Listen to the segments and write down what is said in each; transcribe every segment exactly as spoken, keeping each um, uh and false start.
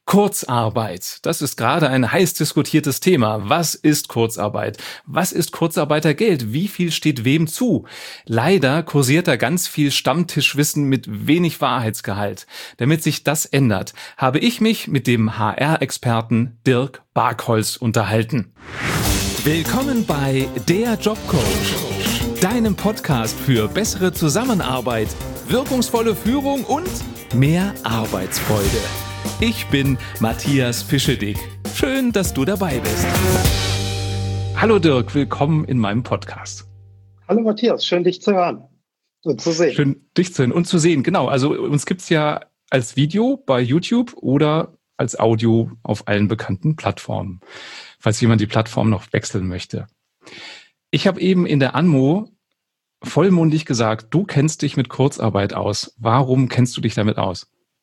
Kurzarbeit. Das ist gerade ein heiß diskutiertes Thema. Was ist Kurzarbeit? Was ist Kurzarbeitergeld? Wie viel steht wem zu? Leider kursiert da ganz viel Stammtischwissen mit wenig Wahrheitsgehalt. Damit sich das ändert, habe ich mich mit dem H R-Experten Dirk Barkholz unterhalten. Willkommen bei Der Jobcoach, deinem Podcast für bessere Zusammenarbeit, wirkungsvolle Führung und mehr Arbeitsfreude. Ich bin Matthias Fischedick. Schön, dass du dabei bist. Hallo Dirk, willkommen in meinem Podcast. Hallo Matthias, schön dich zu hören und zu sehen. Schön dich zu hören und zu sehen, genau. Also uns gibt es ja als Video bei YouTube oder als Audio auf allen bekannten Plattformen, falls jemand die Plattform noch wechseln möchte. Ich habe eben in der Anmo vollmundig gesagt, du kennst dich mit Kurzarbeit aus. Warum kennst du dich damit aus?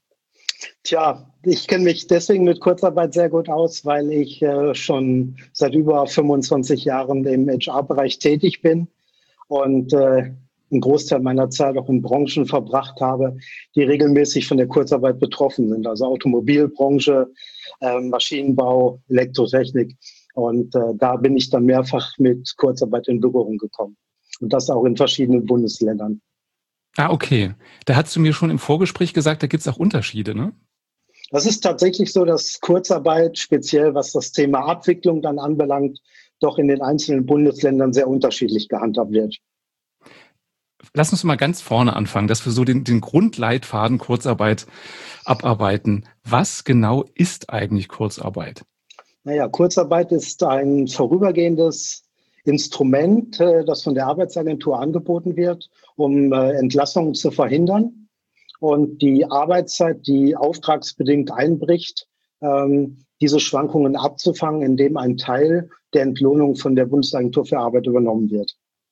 Tja, ich kenne mich deswegen mit Kurzarbeit sehr gut aus, weil ich äh, schon seit über fünfundzwanzig Jahren im H R-Bereich tätig bin und äh, einen Großteil meiner Zeit auch in Branchen verbracht habe, die regelmäßig von der Kurzarbeit betroffen sind. Also Automobilbranche, äh, Maschinenbau, Elektrotechnik. Und äh, da bin ich dann mehrfach mit Kurzarbeit in Berührung gekommen. Und das auch in verschiedenen Bundesländern. Ah, okay. Da hast du mir schon im Vorgespräch gesagt, da gibt es auch Unterschiede, ne? Das ist tatsächlich so, dass Kurzarbeit, speziell was das Thema Abwicklung dann anbelangt, doch in den einzelnen Bundesländern sehr unterschiedlich gehandhabt wird. Lass uns mal ganz vorne anfangen, dass wir so den, den Grundleitfaden Kurzarbeit abarbeiten. Was genau ist eigentlich Kurzarbeit? Naja, Kurzarbeit ist ein vorübergehendes Instrument, das von der Arbeitsagentur angeboten wird, um Entlassungen zu verhindern und die Arbeitszeit, die auftragsbedingt einbricht, diese Schwankungen abzufangen, indem ein Teil der Entlohnung von der Bundesagentur für Arbeit übernommen wird.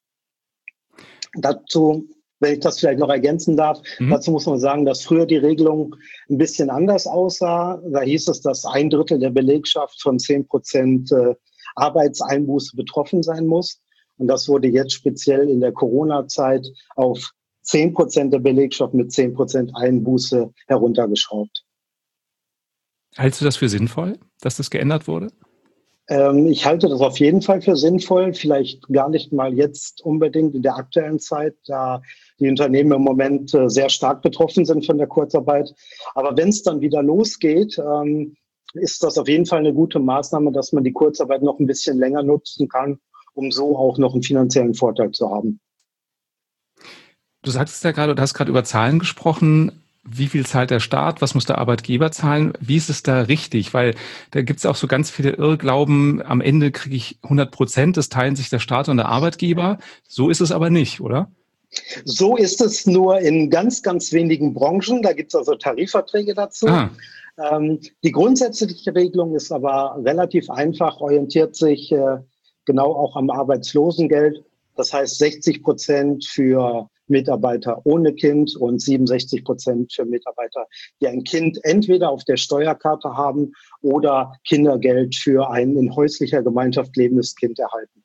Dazu, wenn ich das vielleicht noch ergänzen darf, mhm. dazu muss man sagen, dass früher die Regelung ein bisschen anders aussah. Da hieß es, dass ein Drittel der Belegschaft von zehn Prozent Arbeitseinbuße betroffen sein muss. Und das wurde jetzt speziell in der Corona-Zeit auf zehn Prozent der Belegschaft mit zehn Prozent Einbuße heruntergeschraubt. Hältst du das für sinnvoll, dass das geändert wurde? Ähm, ich halte das auf jeden Fall für sinnvoll, vielleicht gar nicht mal jetzt unbedingt in der aktuellen Zeit, da die Unternehmen im Moment äh, sehr stark betroffen sind von der Kurzarbeit. Aber wenn es dann wieder losgeht, ähm, ist das auf jeden Fall eine gute Maßnahme, dass man die Kurzarbeit noch ein bisschen länger nutzen kann, um so auch noch einen finanziellen Vorteil zu haben. Du sagst es ja gerade, du hast gerade über Zahlen gesprochen. Wie viel zahlt der Staat? Was muss der Arbeitgeber zahlen? Wie ist es da richtig? Weil da gibt es auch so ganz viele Irrglauben. Am Ende kriege ich hundert Prozent, das teilen sich der Staat und der Arbeitgeber. So ist es aber nicht, oder? So ist es nur in ganz, ganz wenigen Branchen. Da gibt es also Tarifverträge dazu. Ah. Ähm, die grundsätzliche Regelung ist aber relativ einfach, orientiert sich äh, genau auch am Arbeitslosengeld. Das heißt sechzig Prozent für Mitarbeiter ohne Kind und siebenundsechzig Prozent für Mitarbeiter, die ein Kind entweder auf der Steuerkarte haben oder Kindergeld für ein in häuslicher Gemeinschaft lebendes Kind erhalten.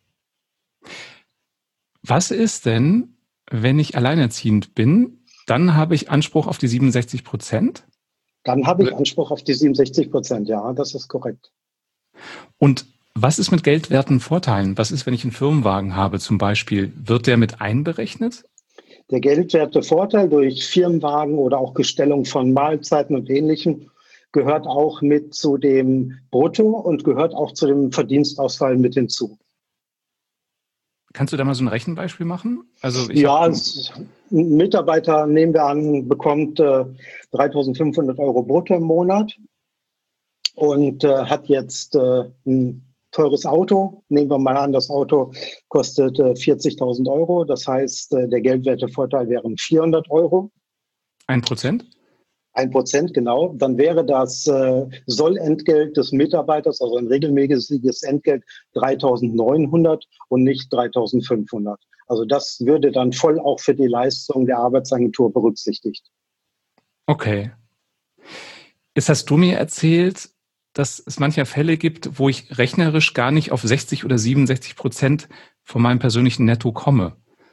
Was ist denn, wenn ich alleinerziehend bin? Dann habe ich Anspruch auf die siebenundsechzig Prozent? Dann habe ich Anspruch auf die siebenundsechzig Prozent, ja, das ist korrekt. Und was ist mit geldwerten Vorteilen? Was ist, wenn ich einen Firmenwagen habe zum Beispiel? Wird der mit einberechnet? Der geldwerte Vorteil durch Firmenwagen oder auch Gestellung von Mahlzeiten und Ähnlichem gehört auch mit zu dem Brutto und gehört auch zu dem Verdienstausfall mit hinzu. Kannst du da mal so ein Rechenbeispiel machen? Also ich ja, es, ein Mitarbeiter, nehmen wir an, bekommt äh, dreitausendfünfhundert Euro brutto im Monat und äh, hat jetzt äh, ein teures Auto. Nehmen wir mal an, das Auto kostet äh, vierzigtausend Euro. Das heißt, äh, der Geldwertevorteil wären vierhundert Euro. Ein Prozent? Ein Prozent, genau. Dann wäre das äh, Sollentgelt des Mitarbeiters, also ein regelmäßiges Entgelt, dreitausendneunhundert und nicht dreitausendfünfhundert. Also das würde dann voll auch für die Leistung der Arbeitsagentur berücksichtigt. Okay. Jetzt hast du mir erzählt, dass es mancher Fälle gibt, wo ich rechnerisch gar nicht auf sechzig oder siebenundsechzig Prozent von meinem persönlichen Netto komme.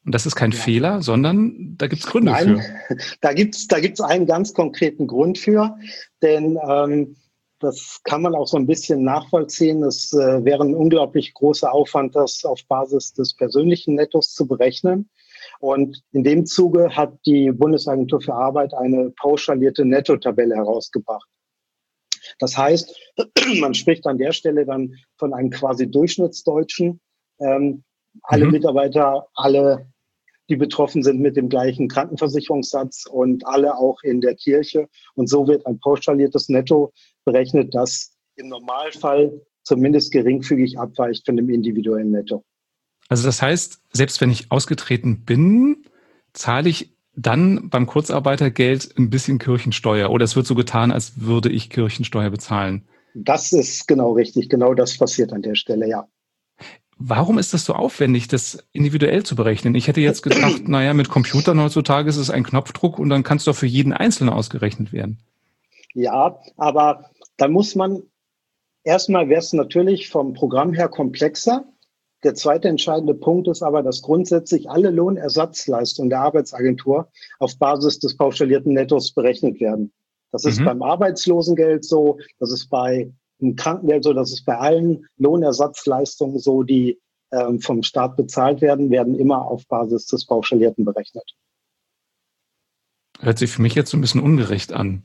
Und das ist kein Ja. Fehler, sondern da gibt es Gründe Nein, für. da gibt's da gibt's einen ganz konkreten Grund für, denn ähm, das kann man auch so ein bisschen nachvollziehen. Es äh, wäre ein unglaublich großer Aufwand, das auf Basis des persönlichen Nettos zu berechnen. Und in dem Zuge hat die Bundesagentur für Arbeit eine pauschalierte Nettotabelle herausgebracht. Das heißt, man spricht an der Stelle dann von einem quasi Durchschnittsdeutschen. Ähm, alle Mhm. Mitarbeiter, alle, die betroffen sind mit dem gleichen Krankenversicherungssatz und alle auch in der Kirche. Und so wird ein pauschaliertes Netto berechnet, das im Normalfall zumindest geringfügig abweicht von dem individuellen Netto. Also das heißt, selbst wenn ich ausgetreten bin, zahle ich dann beim Kurzarbeitergeld ein bisschen Kirchensteuer oder es wird so getan, als würde ich Kirchensteuer bezahlen. Das ist genau richtig. Genau das passiert an der Stelle, ja. Warum ist das so aufwendig, das individuell zu berechnen? Ich hätte jetzt gedacht, naja, mit Computern heutzutage ist es ein Knopfdruck und dann kann es doch für jeden Einzelnen ausgerechnet werden. Ja, aber da muss man, erstmal wäre es natürlich vom Programm her komplexer. Der zweite entscheidende Punkt ist aber, dass grundsätzlich alle Lohnersatzleistungen der Arbeitsagentur auf Basis des pauschalierten Nettos berechnet werden. Das ist Mhm. beim Arbeitslosengeld so, das ist bei dem Krankengeld so, das ist bei allen Lohnersatzleistungen so, die ähm, vom Staat bezahlt werden, werden immer auf Basis des pauschalierten berechnet. Hört sich für mich jetzt so ein bisschen ungerecht an.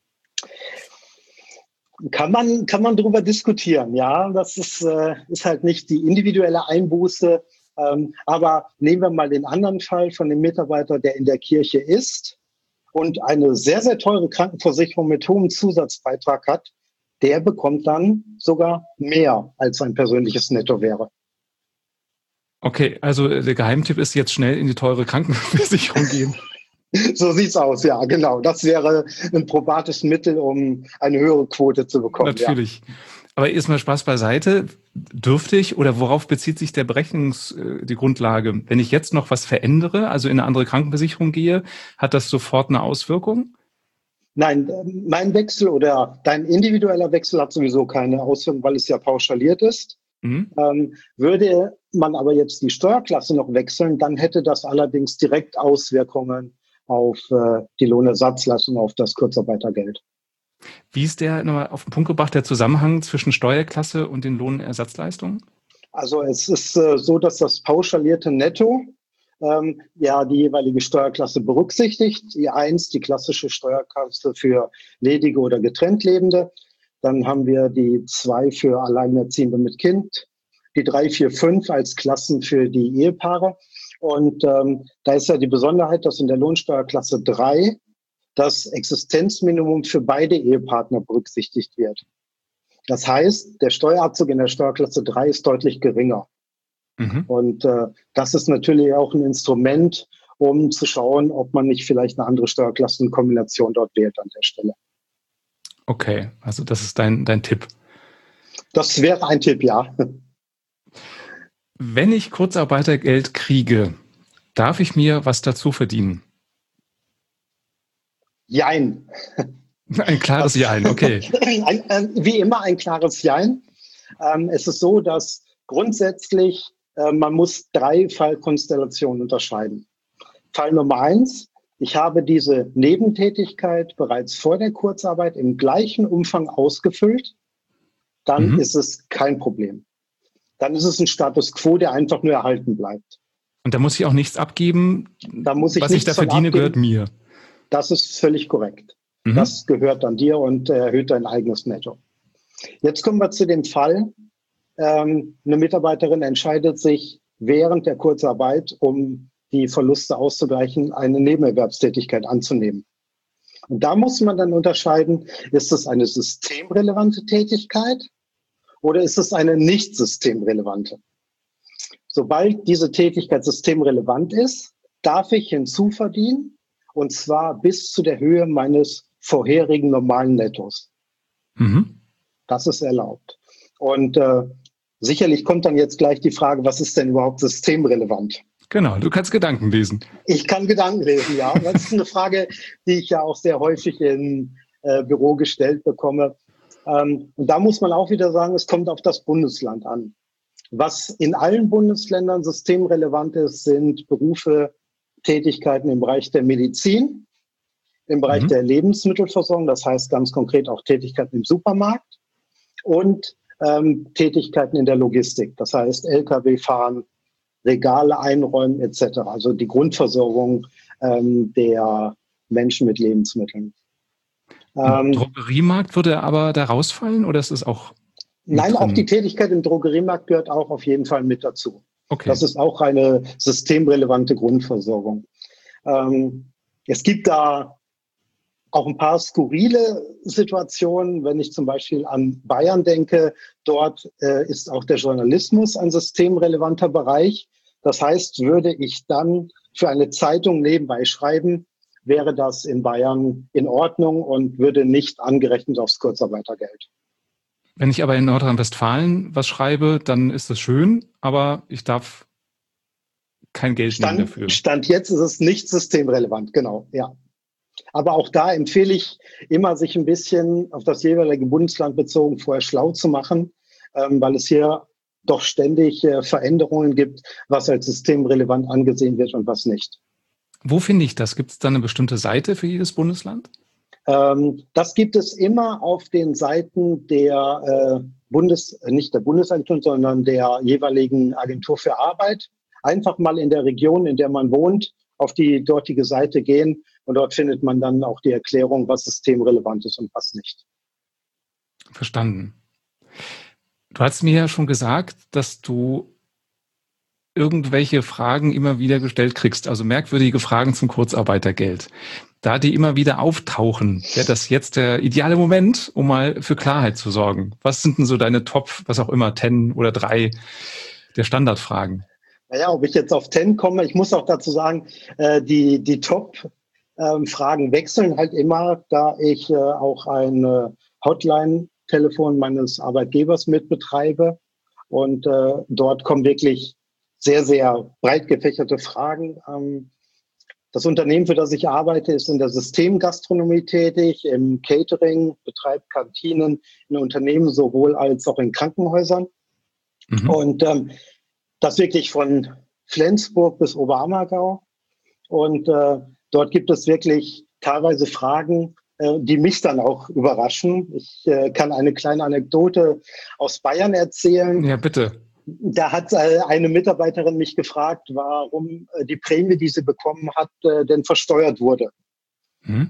Kann man, kann man darüber diskutieren, ja. Das ist, äh, ist halt nicht die individuelle Einbuße. Ähm, aber nehmen wir mal den anderen Fall von dem Mitarbeiter, der in der Kirche ist und eine sehr, sehr teure Krankenversicherung mit hohem Zusatzbeitrag hat. Der bekommt dann sogar mehr, als sein persönliches Netto wäre. Okay, also der Geheimtipp ist jetzt schnell in die teure Krankenversicherung gehen. So sieht's aus, ja, genau. Das wäre ein probates Mittel, um eine höhere Quote zu bekommen. Natürlich. Ja. Aber erstmal Spaß beiseite. Dürfte ich oder worauf bezieht sich der Berechnungs, die Grundlage? Wenn ich jetzt noch was verändere, also in eine andere Krankenversicherung gehe, hat das sofort eine Auswirkung? Nein, mein Wechsel oder dein individueller Wechsel hat sowieso keine Auswirkung, weil es ja pauschaliert ist. Mhm. Ähm, würde man aber jetzt die Steuerklasse noch wechseln, dann hätte das allerdings direkt Auswirkungen auf äh, die Lohnersatzleistung, auf das Kurzarbeitergeld. Wie ist der, nochmal auf den Punkt gebracht, der Zusammenhang zwischen Steuerklasse und den Lohnersatzleistungen? Also es ist äh, so, dass das pauschalierte Netto ähm, ja die jeweilige Steuerklasse berücksichtigt. Die eins, die klassische Steuerklasse für ledige oder getrennt Lebende. Dann haben wir die zwei für Alleinerziehende mit Kind, die drei, vier, fünf als Klassen für die Ehepaare. Und ähm, da ist ja die Besonderheit, dass in der Lohnsteuerklasse drei das Existenzminimum für beide Ehepartner berücksichtigt wird. Das heißt, der Steuerabzug in der Steuerklasse drei ist deutlich geringer. Mhm. Und äh, das ist natürlich auch ein Instrument, um zu schauen, ob man nicht vielleicht eine andere Steuerklassenkombination dort wählt an der Stelle. Okay, also das ist dein, dein Tipp. Das wäre ein Tipp, ja. Wenn ich Kurzarbeitergeld kriege, darf ich mir was dazu verdienen? Jein. Ein klares das, Jein, okay. Ein, ein, wie immer ein klares Jein. Ähm, es ist so, dass grundsätzlich äh, man muss drei Fallkonstellationen unterscheiden. Fall Nummer eins, ich habe diese Nebentätigkeit bereits vor der Kurzarbeit im gleichen Umfang ausgefüllt, dann mhm. ist es kein Problem. Dann ist es ein Status quo, der einfach nur erhalten bleibt. Und da muss ich auch nichts abgeben, da muss ich was ich da verdiene, abgeben. Gehört mir. Das ist völlig korrekt. Mhm. Das gehört dann dir und erhöht dein eigenes Netto. Jetzt kommen wir zu dem Fall, ähm, eine Mitarbeiterin entscheidet sich während der Kurzarbeit, um die Verluste auszugleichen, eine Nebenerwerbstätigkeit anzunehmen. Und da muss man dann unterscheiden, ist es eine systemrelevante Tätigkeit oder ist es eine nicht systemrelevante? Sobald diese Tätigkeit systemrelevant ist, darf ich hinzuverdienen, und zwar bis zu der Höhe meines vorherigen normalen Nettos. Mhm. Das ist erlaubt. Und äh, sicherlich kommt dann jetzt gleich die Frage, was ist denn überhaupt systemrelevant? Genau, du kannst Gedanken lesen. Ich kann Gedanken lesen, ja. Das ist eine Frage, die ich ja auch sehr häufig im äh, Büro gestellt bekomme. Ähm, und da muss man auch wieder sagen, es kommt auf das Bundesland an. Was in allen Bundesländern systemrelevant ist, sind Berufe, Tätigkeiten im Bereich der Medizin, im Bereich mhm. der Lebensmittelversorgung, das heißt ganz konkret auch Tätigkeiten im Supermarkt und ähm, Tätigkeiten in der Logistik, das heißt L K W fahren, Regale einräumen et cetera. Also die Grundversorgung ähm, der Menschen mit Lebensmitteln. Ähm, Drogeriemarkt würde aber da rausfallen oder ist es auch? Nein, drin? Auch die Tätigkeit im Drogeriemarkt gehört auch auf jeden Fall mit dazu. Okay. Das ist auch eine systemrelevante Grundversorgung. Ähm, es gibt da auch ein paar skurrile Situationen, wenn ich zum Beispiel an Bayern denke. Dort äh, ist auch der Journalismus ein systemrelevanter Bereich. Das heißt, würde ich dann für eine Zeitung nebenbei schreiben, wäre das in Bayern in Ordnung und würde nicht angerechnet aufs Kurzarbeitergeld. Wenn ich aber in Nordrhein-Westfalen was schreibe, dann ist das schön, aber ich darf kein Geld Stand, nehmen dafür. Stand jetzt ist es nicht systemrelevant, genau, ja. Aber auch da empfehle ich immer, sich ein bisschen auf das jeweilige Bundesland bezogen vorher schlau zu machen, ähm, weil es hier doch ständig äh, Veränderungen gibt, was als systemrelevant angesehen wird und was nicht. Wo finde ich das? Gibt es da eine bestimmte Seite für jedes Bundesland? Ähm, das gibt es immer auf den Seiten der äh, Bundes, nicht der Bundesagentur, sondern der jeweiligen Agentur für Arbeit. Einfach mal in der Region, in der man wohnt, auf die dortige Seite gehen und dort findet man dann auch die Erklärung, was systemrelevant ist und was nicht. Verstanden. Du hast mir ja schon gesagt, dass du irgendwelche Fragen immer wieder gestellt kriegst, also merkwürdige Fragen zum Kurzarbeitergeld. Da die immer wieder auftauchen, wäre das jetzt der ideale Moment, um mal für Klarheit zu sorgen. Was sind denn so deine Top, was auch immer, zehn oder drei der Standardfragen? Naja, ob ich jetzt auf zehn komme, ich muss auch dazu sagen, äh, die, die Top-Fragen ähm, wechseln halt immer, da ich äh, auch ein äh, Hotline-Telefon meines Arbeitgebers mitbetreibe. Und äh, dort kommen wirklich sehr, sehr breit gefächerte Fragen. Ähm, das Unternehmen, für das ich arbeite, ist in der Systemgastronomie tätig, im Catering, betreibt Kantinen in Unternehmen sowohl als auch in Krankenhäusern. Mhm. Und ähm, das wirklich von Flensburg bis Oberammergau. Und äh, dort gibt es wirklich teilweise Fragen, äh, die mich dann auch überraschen. Ich äh, kann eine kleine Anekdote aus Bayern erzählen. Ja, bitte. Da hat äh, eine Mitarbeiterin mich gefragt, warum äh, die Prämie, die sie bekommen hat, äh, denn versteuert wurde. Hm.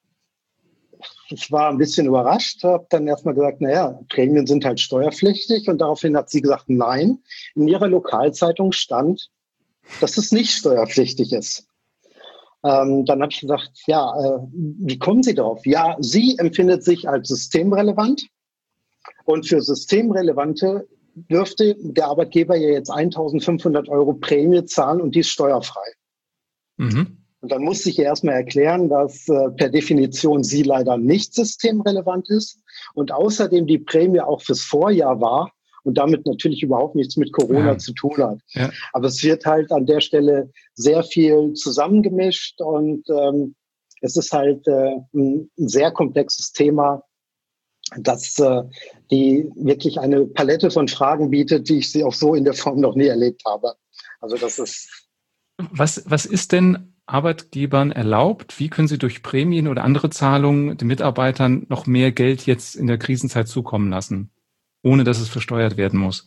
Ich war ein bisschen überrascht, habe dann erstmal gesagt, naja, Prämien sind halt steuerpflichtig. Und daraufhin hat sie gesagt, nein, in ihrer Lokalzeitung stand, dass es nicht steuerpflichtig ist. Ähm, dann habe ich gesagt, ja, äh, wie kommen Sie darauf? Ja, sie empfindet sich als systemrelevant. Und für Systemrelevante dürfte der Arbeitgeber ja jetzt eintausendfünfhundert Euro Prämie zahlen und die ist steuerfrei. Mhm. Und dann musste ich ihr erstmal erklären, dass äh, per Definition sie leider nicht systemrelevant ist und außerdem die Prämie auch fürs Vorjahr war und damit natürlich überhaupt nichts mit Corona ja. zu tun hat. Ja. Aber es wird halt an der Stelle sehr viel zusammengemischt und ähm, es ist halt äh, ein, ein sehr komplexes Thema, das äh, die wirklich eine Palette von Fragen bietet, die ich sie auch so in der Form noch nie erlebt habe. Also das ist... Was, was ist denn Arbeitgebern erlaubt? Wie können sie durch Prämien oder andere Zahlungen den Mitarbeitern noch mehr Geld jetzt in der Krisenzeit zukommen lassen, ohne dass es versteuert werden muss?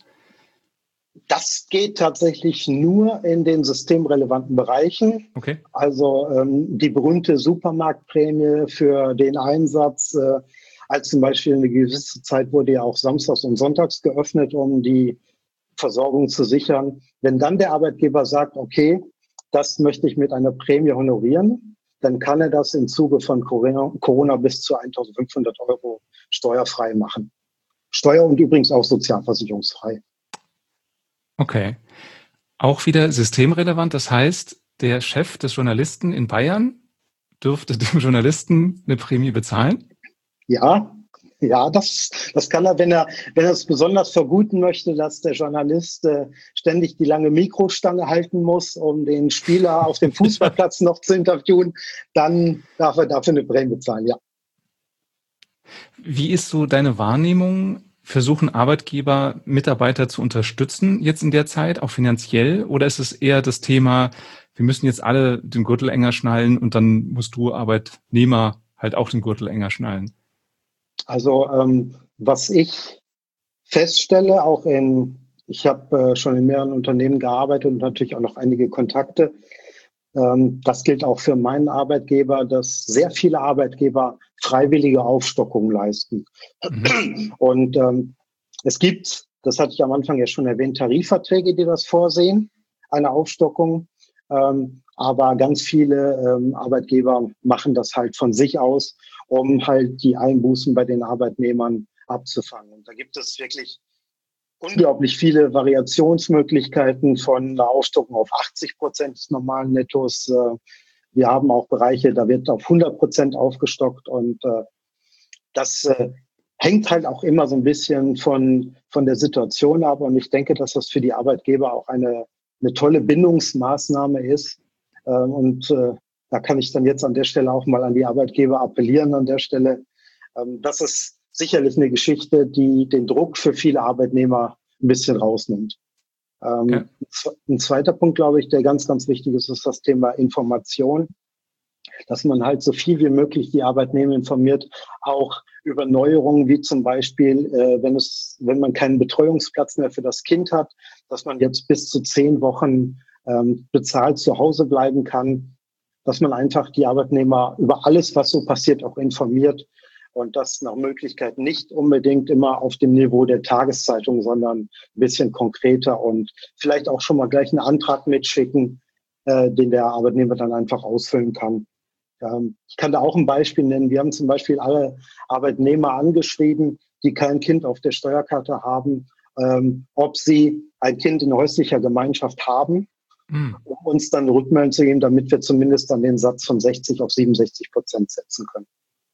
Das geht tatsächlich nur in den systemrelevanten Bereichen. Okay. Also ähm, die berühmte Supermarktprämie für den Einsatz, äh, als zum Beispiel eine gewisse Zeit wurde ja auch samstags und sonntags geöffnet, um die Versorgung zu sichern. Wenn dann der Arbeitgeber sagt, okay, das möchte ich mit einer Prämie honorieren, dann kann er das im Zuge von Corona bis zu eintausendfünfhundert Euro steuerfrei machen. Steuer- und übrigens auch sozialversicherungsfrei. Okay. Auch wieder systemrelevant. Das heißt, der Chef des Journalisten in Bayern dürfte dem Journalisten eine Prämie bezahlen? Ja, ja, das, das kann er, wenn er, wenn er es besonders verguten möchte, dass der Journalist äh, ständig die lange Mikrostange halten muss, um den Spieler auf dem Fußballplatz noch zu interviewen, dann darf er dafür eine Prämie bezahlen, ja. Wie ist so deine Wahrnehmung versuchen Arbeitgeber, Mitarbeiter zu unterstützen jetzt in der Zeit, auch finanziell? Oder ist es eher das Thema, wir müssen jetzt alle den Gürtel enger schnallen und dann musst du Arbeitnehmer halt auch den Gürtel enger schnallen? Also ähm, was ich feststelle, auch in, ich habe äh, schon in mehreren Unternehmen gearbeitet und natürlich auch noch einige Kontakte. Ähm, das gilt auch für meinen Arbeitgeber, dass sehr viele Arbeitgeber freiwillige Aufstockungen leisten. Mhm. Und ähm, es gibt, das hatte ich am Anfang ja schon erwähnt, Tarifverträge, die das vorsehen, eine Aufstockung. Ähm, aber ganz viele ähm, Arbeitgeber machen das halt von sich aus, um halt die Einbußen bei den Arbeitnehmern abzufangen. Und da gibt es wirklich unglaublich viele Variationsmöglichkeiten von einer Aufstockung auf achtzig Prozent des normalen Nettos. Wir haben auch Bereiche, da wird auf hundert Prozent aufgestockt und das hängt halt auch immer so ein bisschen von, von der Situation ab. Und ich denke, dass das für die Arbeitgeber auch eine, eine tolle Bindungsmaßnahme ist. Und da kann ich dann jetzt an der Stelle auch mal an die Arbeitgeber appellieren an der Stelle. Das ist sicherlich eine Geschichte, die den Druck für viele Arbeitnehmer ein bisschen rausnimmt. Ähm, ja. Ein zweiter Punkt, glaube ich, der ganz, ganz wichtig ist, ist das Thema Information, dass man halt so viel wie möglich die Arbeitnehmer informiert, auch über Neuerungen, wie zum Beispiel, äh, wenn es, wenn man keinen Betreuungsplatz mehr für das Kind hat, dass man jetzt bis zu zehn Wochen ähm, bezahlt zu Hause bleiben kann, dass man einfach die Arbeitnehmer über alles, was so passiert, auch informiert. Und das nach Möglichkeit nicht unbedingt immer auf dem Niveau der Tageszeitung, sondern ein bisschen konkreter und vielleicht auch schon mal gleich einen Antrag mitschicken, äh, den der Arbeitnehmer dann einfach ausfüllen kann. Ähm, ich kann da auch ein Beispiel nennen. Wir haben zum Beispiel alle Arbeitnehmer angeschrieben, die kein Kind auf der Steuerkarte haben, ähm, ob sie ein Kind in häuslicher Gemeinschaft haben, mhm. um uns dann Rückmeldung zu geben, damit wir zumindest dann den Satz von sechzig auf siebenundsechzig Prozent setzen können.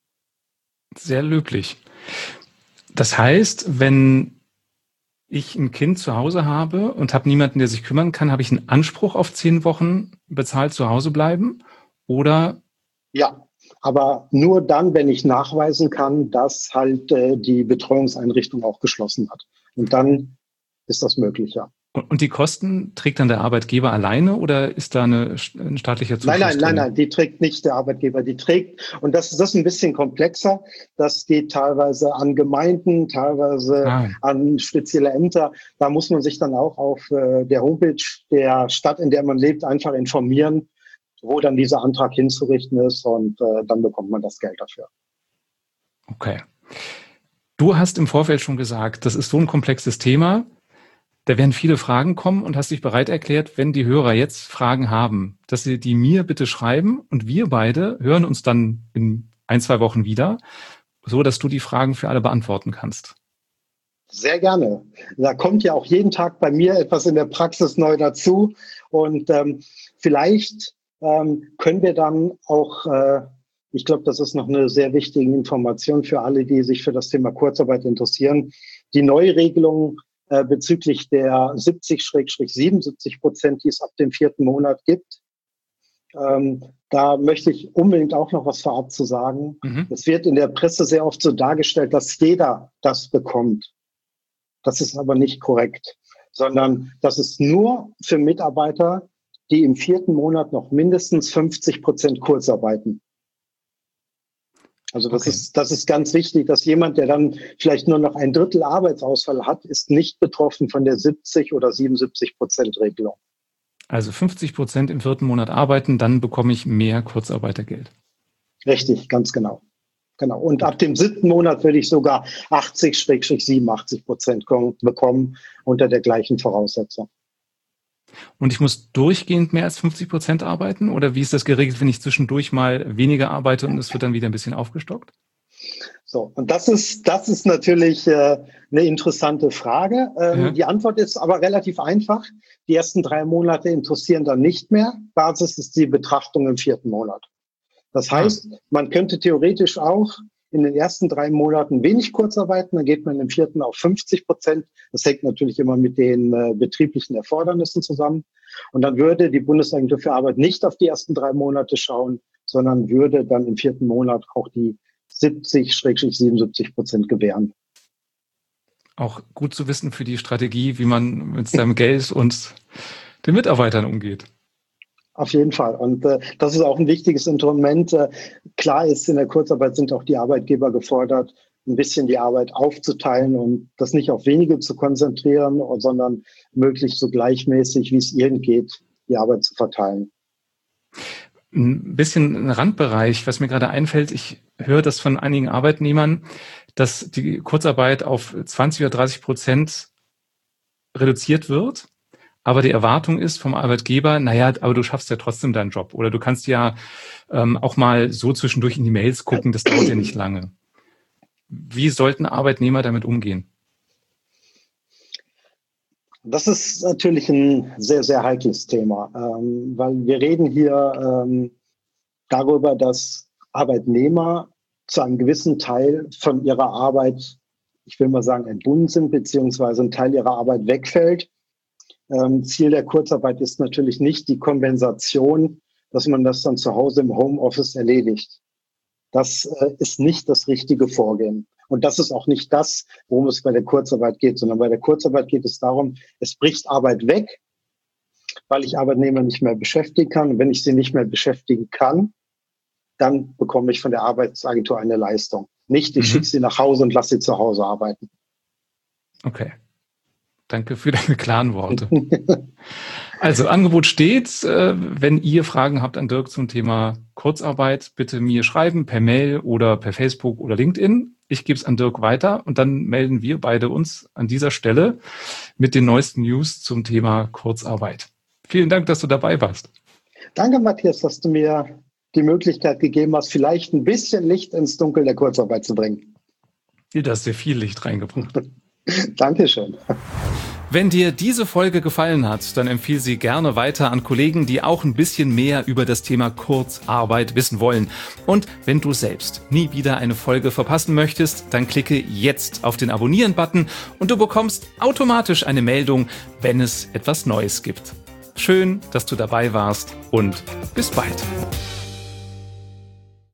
Sehr löblich. Das heißt, wenn ich ein Kind zu Hause habe und habe niemanden, der sich kümmern kann, habe ich einen Anspruch auf zehn Wochen bezahlt zu Hause bleiben? Oder? Ja, aber nur dann, wenn ich nachweisen kann, dass halt äh, die Betreuungseinrichtung auch geschlossen hat. Und dann ist das möglich, ja. Und die Kosten trägt dann der Arbeitgeber alleine oder ist da eine, ein staatlicher Zuschuss Nein, nein, drin? nein, nein, die trägt nicht der Arbeitgeber, die trägt, und das, das ist ein bisschen komplexer, das geht teilweise an Gemeinden, teilweise ah. an spezielle Ämter. Da muss man sich dann auch auf äh, der Homepage der Stadt, in der man lebt, einfach informieren, wo dann dieser Antrag hinzurichten ist und äh, dann bekommt man das Geld dafür. Okay. Du hast im Vorfeld schon gesagt, das ist so ein komplexes Thema. Da werden viele Fragen kommen und hast dich bereit erklärt, wenn die Hörer jetzt Fragen haben, dass sie die mir bitte schreiben und wir beide hören uns dann in ein, zwei Wochen wieder, so dass du die Fragen für alle beantworten kannst. Sehr gerne. Da kommt ja auch jeden Tag bei mir etwas in der Praxis neu dazu und ähm, vielleicht ähm, können wir dann auch, äh, ich glaube, das ist noch eine sehr wichtige Information für alle, die sich für das Thema Kurzarbeit interessieren, die Neuregelung bezüglich der siebzig siebenundsiebzig Prozent, die es ab dem vierten Monat gibt. Ähm, da möchte ich unbedingt auch noch was vorab zu sagen. Mhm. Es wird in der Presse sehr oft so dargestellt, dass jeder das bekommt. Das ist aber nicht korrekt, sondern das ist nur für Mitarbeiter, die im vierten Monat noch mindestens fünfzig Prozent Kurzarbeiten. Also das okay. ist, das ist ganz wichtig, dass jemand, der dann vielleicht nur noch ein Drittel Arbeitsausfall hat, ist nicht betroffen von der siebzig oder siebenundsiebzig Prozent Regelung. Also fünfzig Prozent im vierten Monat arbeiten, dann bekomme ich mehr Kurzarbeitergeld. Richtig, ganz genau. Genau. Und ab dem siebten Monat würde ich sogar achtzig, siebenundachtzig Prozent bekommen unter der gleichen Voraussetzung. Und ich muss durchgehend mehr als fünfzig Prozent arbeiten? Oder wie ist das geregelt, wenn ich zwischendurch mal weniger arbeite und es wird dann wieder ein bisschen aufgestockt? So, und das ist, das ist natürlich äh, eine interessante Frage. Ähm, ja. Die Antwort ist aber relativ einfach. Die ersten drei Monate interessieren dann nicht mehr. Basis ist die Betrachtung im vierten Monat. Das heißt, ja. man könnte theoretisch auch in den ersten drei Monaten wenig Kurzarbeiten, dann geht man im vierten auf fünfzig Prozent. Das hängt natürlich immer mit den äh, betrieblichen Erfordernissen zusammen. Und dann würde die Bundesagentur für Arbeit nicht auf die ersten drei Monate schauen, sondern würde dann im vierten Monat auch die siebzig, siebenundsiebzig Prozent gewähren. auch gut zu wissen für die Strategie, wie man mit seinem Geld und den Mitarbeitern umgeht. Auf jeden Fall. Und äh, das ist auch ein wichtiges Instrument. Äh, klar ist, in der Kurzarbeit sind auch die Arbeitgeber gefordert, ein bisschen die Arbeit aufzuteilen und das nicht auf wenige zu konzentrieren, sondern möglichst so gleichmäßig, wie es irgend geht, die Arbeit zu verteilen. Ein bisschen ein Randbereich, was mir gerade einfällt, ich höre das von einigen Arbeitnehmern, dass die Kurzarbeit auf zwanzig oder dreißig Prozent reduziert wird. Aber die Erwartung ist vom Arbeitgeber, naja, aber du schaffst ja trotzdem deinen Job. Oder du kannst ja ähm, auch mal so zwischendurch in die Mails gucken, das dauert ja nicht lange. Wie sollten Arbeitnehmer damit umgehen? Das ist natürlich ein sehr, sehr heikles Thema, ähm, weil wir reden hier ähm, darüber, dass Arbeitnehmer zu einem gewissen Teil von ihrer Arbeit, ich will mal sagen, entbunden sind, beziehungsweise ein Teil ihrer Arbeit wegfällt. Ähm, Ziel der Kurzarbeit ist natürlich nicht die Kompensation, dass man das dann zu Hause im Homeoffice erledigt. Das äh, ist nicht das richtige Vorgehen. Und das ist auch nicht das, worum es bei der Kurzarbeit geht, sondern bei der Kurzarbeit geht es darum, es bricht Arbeit weg, weil ich Arbeitnehmer nicht mehr beschäftigen kann. Und wenn ich sie nicht mehr beschäftigen kann, dann bekomme ich von der Arbeitsagentur eine Leistung. Nicht, ich mhm. schicke sie nach Hause und lasse sie zu Hause arbeiten. Okay. Danke für deine klaren Worte. Also, Angebot steht. Wenn ihr Fragen habt an Dirk zum Thema Kurzarbeit, bitte mir schreiben per Mail oder per Facebook oder LinkedIn. Ich gebe es an Dirk weiter und dann melden wir beide uns an dieser Stelle mit den neuesten News zum Thema Kurzarbeit. Vielen Dank, dass du dabei warst. Danke, Matthias, dass du mir die Möglichkeit gegeben hast, vielleicht ein bisschen Licht ins Dunkel der Kurzarbeit zu bringen. Du hast dir viel Licht reingebracht. Dankeschön. Wenn dir diese Folge gefallen hat, dann empfehle sie gerne weiter an Kollegen, die auch ein bisschen mehr über das Thema Kurzarbeit wissen wollen. Und wenn du selbst nie wieder eine Folge verpassen möchtest, dann klicke jetzt auf den Abonnieren-Button und du bekommst automatisch eine Meldung, wenn es etwas Neues gibt. Schön, dass du dabei warst und bis bald.